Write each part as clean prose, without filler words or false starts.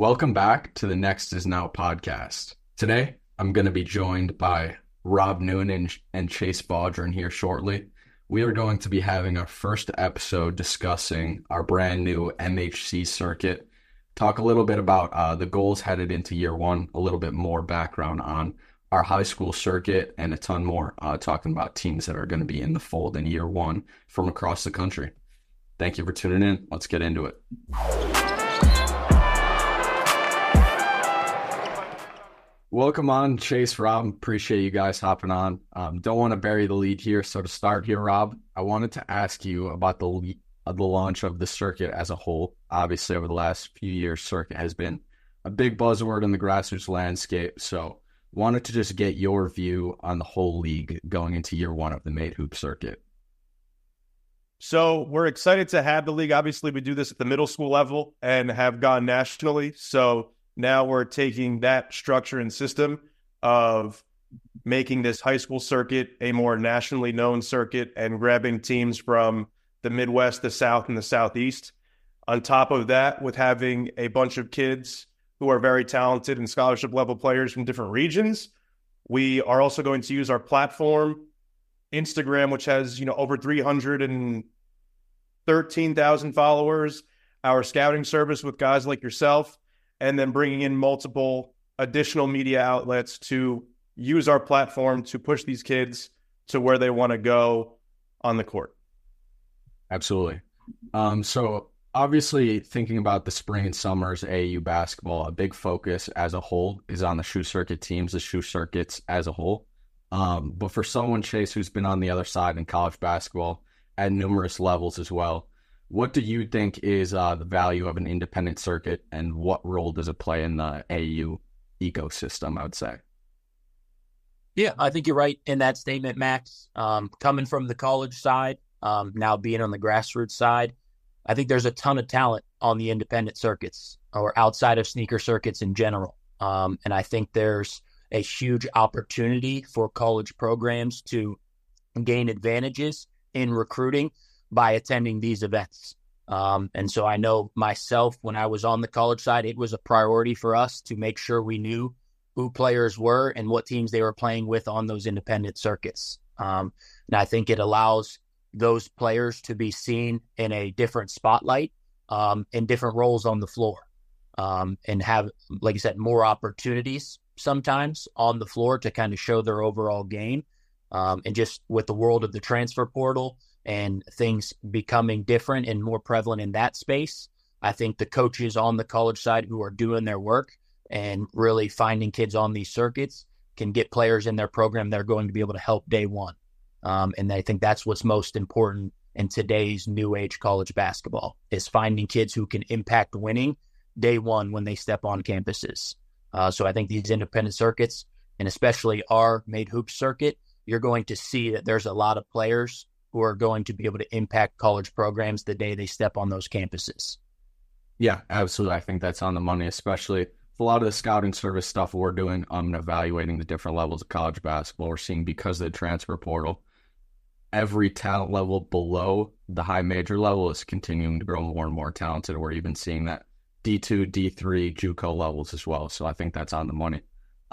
Welcome back to the Next Is Now podcast. Today, I'm going to be joined by Rob Noonan and Chase Baudron here shortly. We are going to be having our first episode discussing our brand new MHC circuit, talk a little bit about the goals headed into year one, a little bit more background on our high school circuit, and a ton more, talking about teams that are going to be in the fold in year one from across the country. Thank you for tuning in. Let's get into it. Welcome on, Chase, Rob. Appreciate you guys hopping on. Don't want to bury the lead here. So to start here, Rob, I wanted to ask you about the launch of the circuit as a whole. Obviously, over the last few years, circuit has been a big buzzword in the grassroots landscape. So wanted to just get your view on the whole league going into year one of the Made Hoop circuit. So we're excited to have the league. Obviously, we do this at the middle school level and have gone nationally. So now we're taking that structure and system of making this high school circuit a more nationally known circuit and grabbing teams from the Midwest, the South, and the Southeast. On top of that, with having a bunch of kids who are very talented and scholarship level players from different regions, we are also going to use our platform, Instagram, which has, over 313,000 followers, our scouting service with guys like yourself, and then bringing in multiple additional media outlets to use our platform to push these kids to where they want to go on the court. Absolutely. So obviously thinking about the spring and summers AAU basketball, a big focus as a whole is on the shoe circuit teams, the shoe circuits as a whole. But for someone, Chase, who's been on the other side in college basketball at numerous levels as well, what do you think is the value of an independent circuit, and what role does it play in the AAU ecosystem, I would say? Yeah, I think you're right in that statement, Max. Coming from the college side, now being on the grassroots side, I think there's a ton of talent on the independent circuits or outside of sneaker circuits in general. And I think there's a huge opportunity for college programs to gain advantages in recruiting by attending these events. And so I know myself, when I was on the college side, it was a priority for us to make sure we knew who players were and what teams they were playing with on those independent circuits. And I think it allows those players to be seen in a different spotlight, in different roles on the floor, and have, like I said, more opportunities sometimes on the floor to kind of show their overall game. And just with the world of the transfer portal and things becoming different and more prevalent in that space, I think the coaches on the college side who are doing their work and really finding kids on these circuits can get players in their program that are going to be able to help day one. And I think that's what's most important in today's new age college basketball, is finding kids who can impact winning day one when they step on campuses. So I think these independent circuits, and especially our Made Hoop circuit, you're going to see that there's a lot of players who are going to be able to impact college programs the day they step on those campuses. Yeah, absolutely. I think that's on the money, especially a lot of the scouting service stuff we're doing and evaluating the different levels of college basketball. We're seeing, because of the transfer portal, every talent level below the high major level is continuing to grow more and more talented. We're even seeing that D2, D3, JUCO levels as well. So I think that's on the money.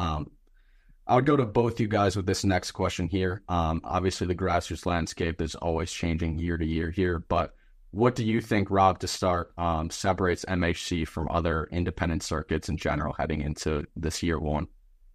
I would go to both you guys with this next question here. Obviously, the grassroots landscape is always changing year to year here, but what do you think, Rob, to start, separates MHC from other independent circuits in general heading into this year one?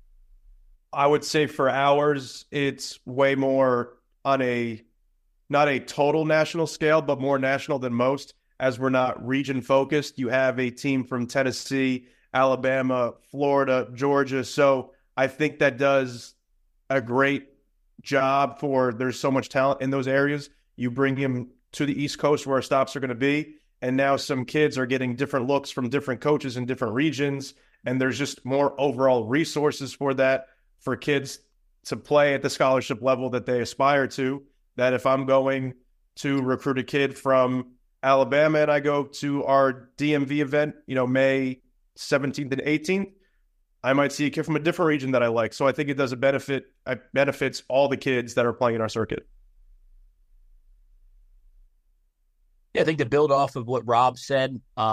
I would say for ours, it's way more on not a total national scale, but more national than most, as we're not region focused. You have a team from Tennessee, Alabama, Florida, Georgia. So I think that does a great job there's so much talent in those areas. You bring him to the East Coast where our stops are going to be, and now some kids are getting different looks from different coaches in different regions, and there's just more overall resources for that, for kids to play at the scholarship level that they aspire to. That if I'm going to recruit a kid from Alabama and I go to our DMV event, May 17th and 18th, I might see a kid from a different region that I like. So I think it does it benefits all the kids that are playing in our circuit. Yeah, I think to build off of what Rob said,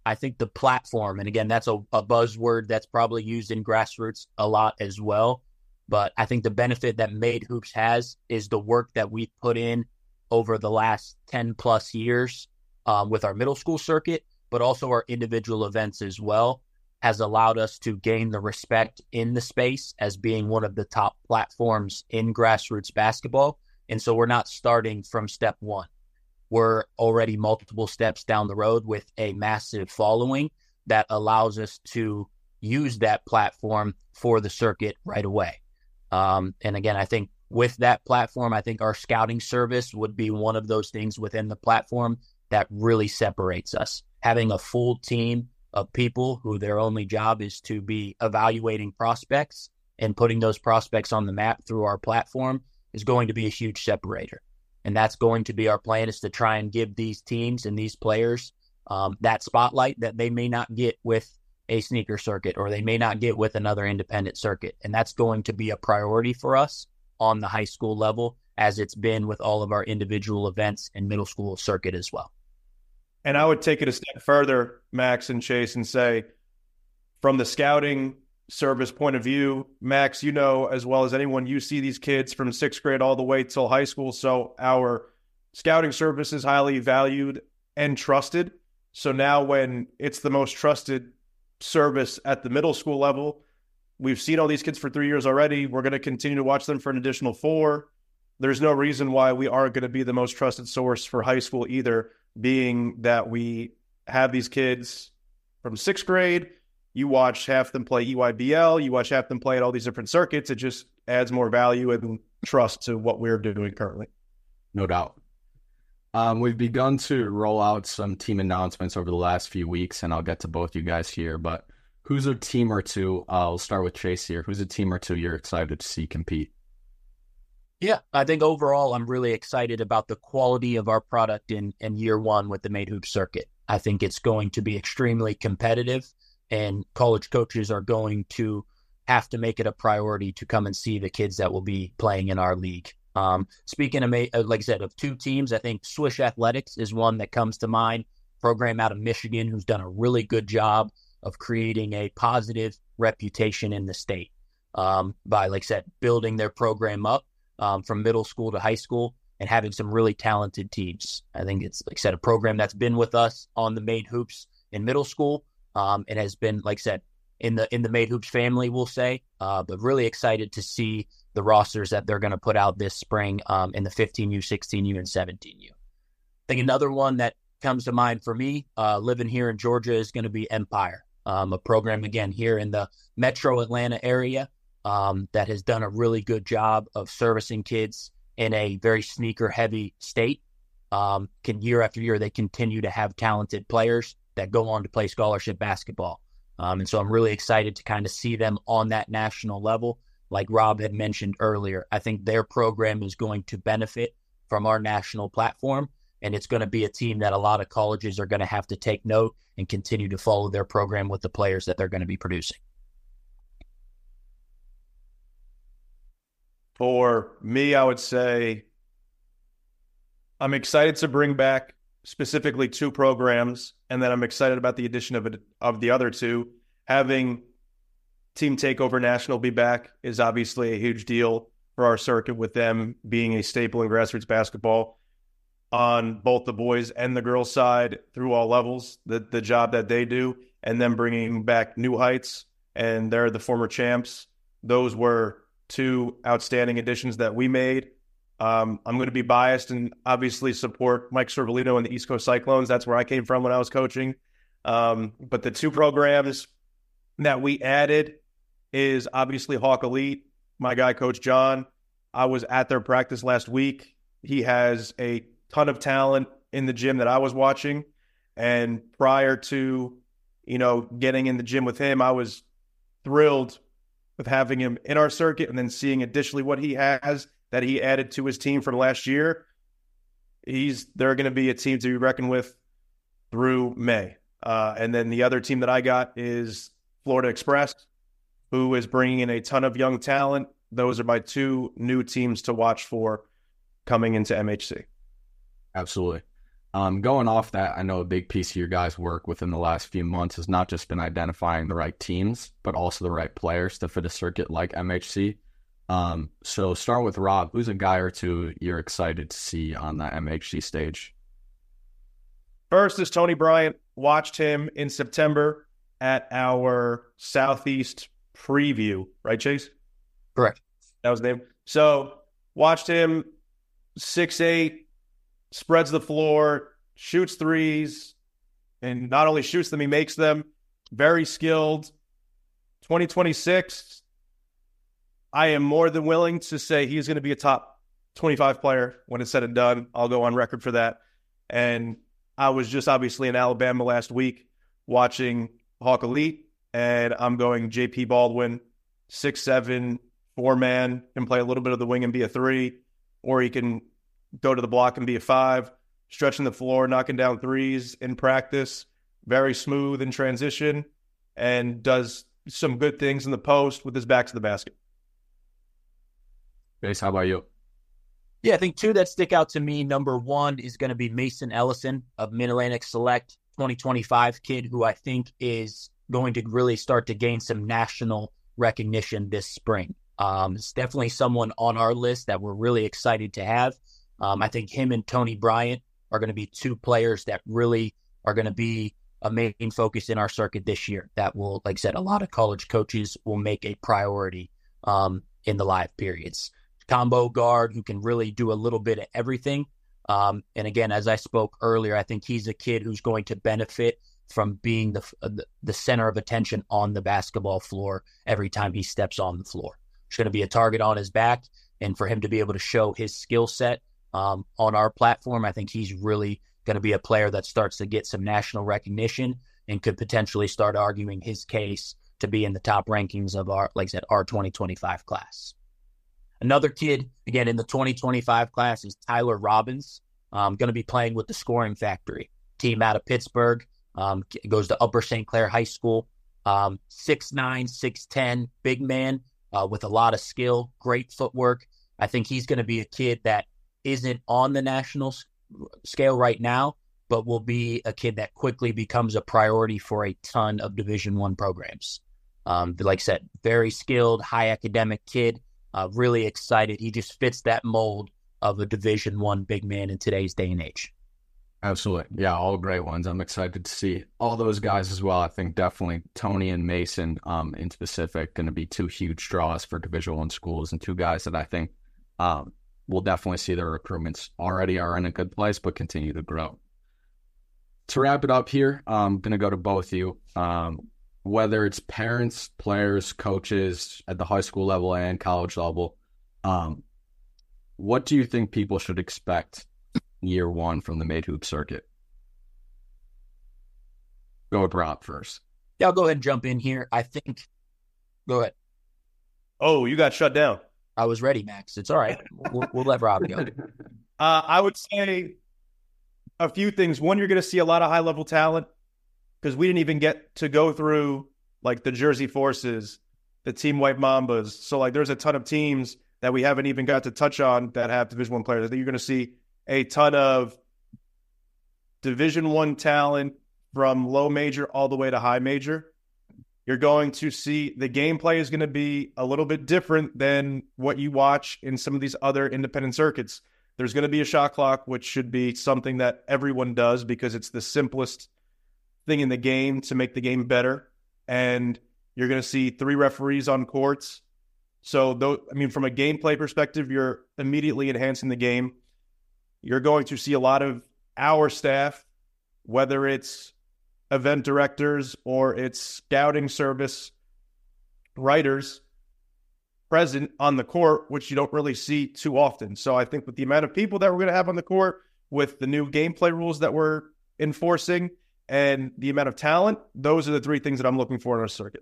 I think the platform, and again, that's a buzzword that's probably used in grassroots a lot as well. But I think the benefit that Made Hoops has is the work that we've put in over the last 10 plus years with our middle school circuit, but also our individual events as well, has allowed us to gain the respect in the space as being one of the top platforms in grassroots basketball. And so we're not starting from step one. We're already multiple steps down the road with a massive following that allows us to use that platform for the circuit right away. And again, I think with that platform, I think our scouting service would be one of those things within the platform that really separates us. Having a full team of people who their only job is to be evaluating prospects and putting those prospects on the map through our platform is going to be a huge separator. And that's going to be our plan, is to try and give these teams and these players that spotlight that they may not get with a sneaker circuit, or they may not get with another independent circuit. And that's going to be a priority for us on the high school level, as it's been with all of our individual events and middle school circuit as well. And I would take it a step further, Max and Chase, and say, from the scouting service point of view, Max, you know as well as anyone, you see these kids from sixth grade all the way till high school. So our scouting service is highly valued and trusted. So now when it's the most trusted service at the middle school level, we've seen all these kids for 3 years already. We're going to continue to watch them for an additional 4. There's no reason why we aren't going to be the most trusted source for high school either, being that we have these kids from sixth grade. You watch half them play EYBL, you watch half them play at all these different circuits. It just adds more value and trust to what we're doing currently. No doubt. We've begun to roll out some team announcements over the last few weeks, and I'll get to both you guys here, but who's a team or two? I'll start with Chase here. Who's a team or two you're excited to see compete? Yeah, I think overall I'm really excited about the quality of our product in year one with the Made Hoops circuit. I think it's going to be extremely competitive, and college coaches are going to have to make it a priority to come and see the kids that will be playing in our league. Speaking of, like I said, of two teams, I think Swish Athletics is one that comes to mind, program out of Michigan who's done a really good job of creating a positive reputation in the state by, like I said, building their program up from middle school to high school and having some really talented teams. I think it's, like I said, a program that's been with us on the Made Hoops in middle school and has been, like I said, in the Made Hoops family, we'll say, but really excited to see the rosters that they're going to put out this spring in the 15U, 16U, and 17U. I think another one that comes to mind for me, living here in Georgia, is going to be Empire, a program, again, here in the metro Atlanta area that has done a really good job of servicing kids in a very sneaker-heavy state. Year after year, they continue to have talented players that go on to play scholarship basketball. And so I'm really excited to kind of see them on that national level. Like Rob had mentioned earlier, I think their program is going to benefit from our national platform, and it's going to be a team that a lot of colleges are going to have to take note and continue to follow their program with the players that they're going to be producing. For me, I would say I'm excited to bring back specifically 2 programs, and then I'm excited about the addition of the other 2. Having Team Takeover National be back is obviously a huge deal for our circuit, with them being a staple in grassroots basketball on both the boys and the girls side through all levels, the job that they do, and then bringing back New Heights, and they're the former champs. Those were 2 outstanding additions that we made. I'm going to be biased and obviously support Mike Cervellino and the East Coast Cyclones. That's where I came from when I was coaching. But the 2 programs that we added is obviously Hawk Elite. My guy, Coach John, I was at their practice last week. He has a ton of talent in the gym that I was watching. And prior to, getting in the gym with him, I was thrilled with having him in our circuit, and then seeing additionally what he has that he added to his team from last year. They're going to be a team to be reckoned with through May. And then the other team that I got is Florida Express, who is bringing in a ton of young talent. Those are my 2 new teams to watch for coming into MHC. Absolutely. Going off that, I know a big piece of your guys' work within the last few months has not just been identifying the right teams, but also the right players to fit a circuit like MHC. So start with Rob. Who's a guy or two you're excited to see on that MHC stage? First is Tony Bryant. Watched him in September at our Southeast preview, right, Chase? Correct. That was the name. So watched him, 6'8", spreads the floor, shoots threes, and not only shoots them, he makes them. Very skilled. 2026, I am more than willing to say he's going to be a top 25 player when it's said and done. I'll go on record for that. And I was just obviously in Alabama last week watching Hawk Elite, and I'm going JP Baldwin, 6'7", 4-man, can play a little bit of the wing and be a 3, or he can go to the block and be a 5, stretching the floor, knocking down threes in practice, very smooth in transition, and does some good things in the post with his back to the basket. Base, how about you? Yeah, I think two that stick out to me. Number one is going to be Mason Ellison of Mid-Atlantic Select, 2025 kid who I think is going to really start to gain some national recognition this spring. It's definitely someone on our list that we're really excited to have. I think him and Tony Bryant are going to be two players that really are going to be a main focus in our circuit this year. That will, like I said, a lot of college coaches will make a priority in the live periods. Combo guard who can really do a little bit of everything. And again, as I spoke earlier, I think he's a kid who's going to benefit from being the center of attention on the basketball floor every time he steps on the floor. There's going to be a target on his back, and for him to be able to show his skill set on our platform, I think he's really going to be a player that starts to get some national recognition and could potentially start arguing his case to be in the top rankings of our, like I said, our 2025 class. Another kid, again, in the 2025 class is Tyler Robbins. Going to be playing with the Scoring Factory team out of Pittsburgh. Goes to Upper St. Clair High School. 6'9", 6'10", big man with a lot of skill, great footwork. I think he's going to be a kid that isn't on the national scale right now, but will be a kid that quickly becomes a priority for a ton of Division I programs. Like I said, very skilled, high academic kid. Really excited. He just fits that mold of a Division I big man in today's day and age. Absolutely. Yeah, all great ones. I'm excited to see all those guys as well. I think definitely Tony and Mason in specific going to be two huge draws for Division I schools, and two guys that I think we'll definitely see their recruitments already are in a good place, but continue to grow. To wrap it up here, I'm going to go to both of you. Whether it's parents, players, coaches at the high school level and college level, what do you think people should expect year one from the Made Hoop circuit? Go with Rob first. Yeah, I'll go ahead and jump in here. Go ahead. Oh, you got shut down. I was ready, Max. It's all right. We'll let Rob go. I would say a few things. One, you're going to see a lot of high-level talent, because we didn't even get to go through like the Jersey Forces, the Team White Mambas. So like there's a ton of teams that we haven't even got to touch on that have Division I players. I think you're going to see a ton of Division I talent from low major all the way to high major. You're going to see the gameplay is going to be a little bit different than what you watch in some of these other independent circuits. There's going to be a shot clock, which should be something that everyone does because it's the simplest thing in the game to make the game better. And you're going to see 3 referees on courts. So, from a gameplay perspective, you're immediately enhancing the game. You're going to see a lot of our staff, whether it's event directors or it's scouting service writers, present on the court, which you don't really see too often. So I think with the amount of people that we're going to have on the court, with the new gameplay rules that we're enforcing, and the amount of talent, those are the 3 things that I'm looking for in our circuit.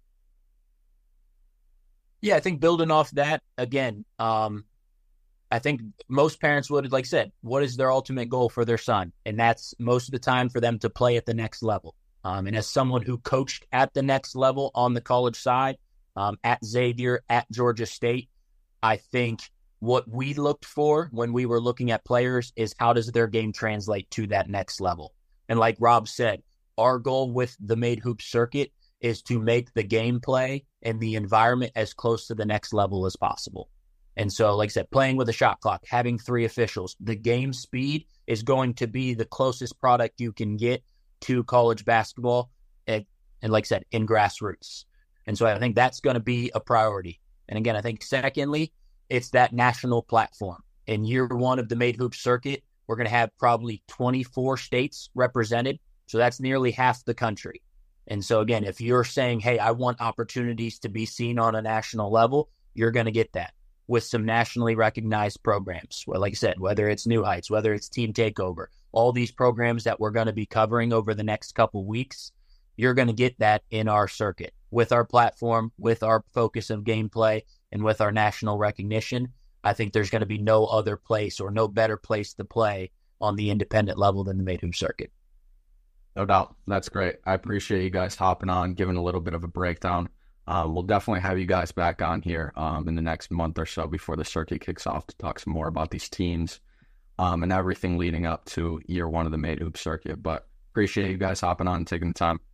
Yeah, I think building off that, again, I think most parents would, like I said, what is their ultimate goal for their son? And that's most of the time for them to play at the next level. And as someone who coached at the next level on the college side, at Xavier, at Georgia State, I think what we looked for when we were looking at players is how does their game translate to that next level? And like Rob said, our goal with the Made Hoops circuit is to make the gameplay and the environment as close to the next level as possible. And so, like I said, playing with a shot clock, having 3 officials, the game speed is going to be the closest product you can get to college basketball, and like I said, in grassroots. And so I think that's going to be a priority. And again, I think secondly, it's that national platform. In year 1 of the Made Hoops circuit, we're going to have probably 24 states represented. So that's nearly half the country. And so again, if you're saying, hey, I want opportunities to be seen on a national level, you're going to get that with some nationally recognized programs. Well, like I said, whether it's New Heights, whether it's Team Takeover, all these programs that we're going to be covering over the next couple weeks, you're going to get that in our circuit with our platform, with our focus of gameplay, and with our national recognition. I think there's going to be no other place or no better place to play on the independent level than the Made Hoops circuit. No doubt. That's great. I appreciate you guys hopping on, giving a little bit of a breakdown. We'll definitely have you guys back on here in the next month or so before the circuit kicks off to talk some more about these teams and everything leading up to year 1 of the Made Hoops circuit. But appreciate you guys hopping on and taking the time.